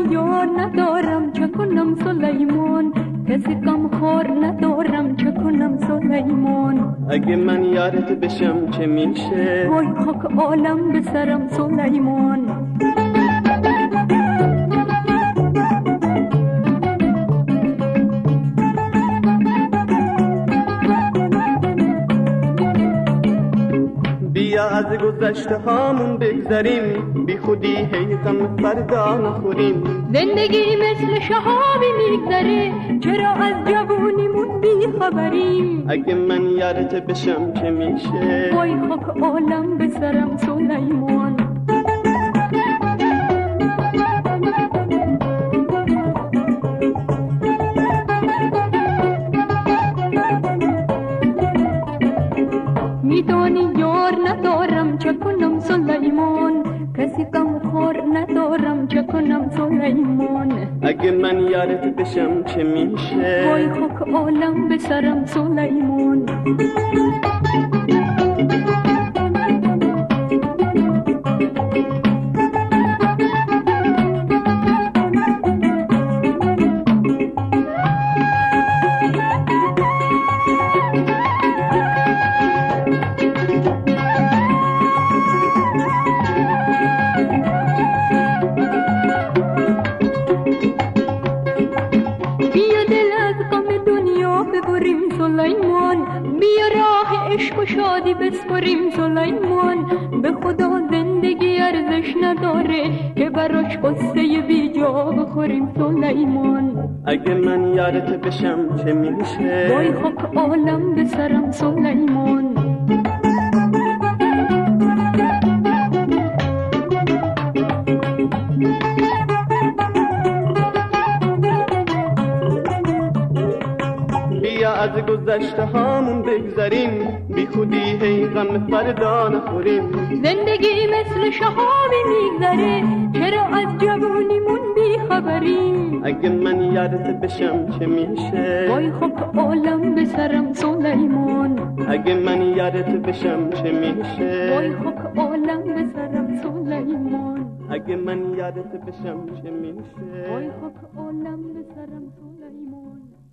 یار ندارم چه کنم سلیمان، کسی کم خور ندارم چه کنم سلیمان. اگه من یارت بشم چه میشه؟ وای خاک عالم به سرم سلیمان. بیا از گذشته هامون بگذریم، بی خودی هی غم فردا نخوریم. زندگی مثل شهابی میگذره، چرا از جوونیمون بی خبریم. اگه من یارت بشم چه میشه؟ وای خاک عالم به سرم سلیمان. میدانی یار ندارم چه کنم سلیمان، کسی کم خور ندارم چه کنم سلیمان. اگه من یارت بشم چه میشه؟ وای خاک عالم به سرم سلیمان. سلیمان بیا راه عشق و شادی بسپریم سلیمان. به خدا زندگی ارزش نداره که براش قصه بی جا بخوریم سلیمان. اگه من یارت بشم چه میشه؟ وای خاک عالم به سرم سلیمان. از گذشته هامون بگذریم، بی خودی هی غم فردا نخوریم. زندگی مثل شهابی میگذره، چرا از جوونیمون بی خبریم. اگه من یارت بشم چه میشه؟ وای خاک عالم به سرم سلیمان. اگه من یارت بشم چه میشه؟ وای خاک عالم به سرم سلیمان. اگه من یارت بشم چه میشه؟ وای خاک عالم به سرم سلیمان.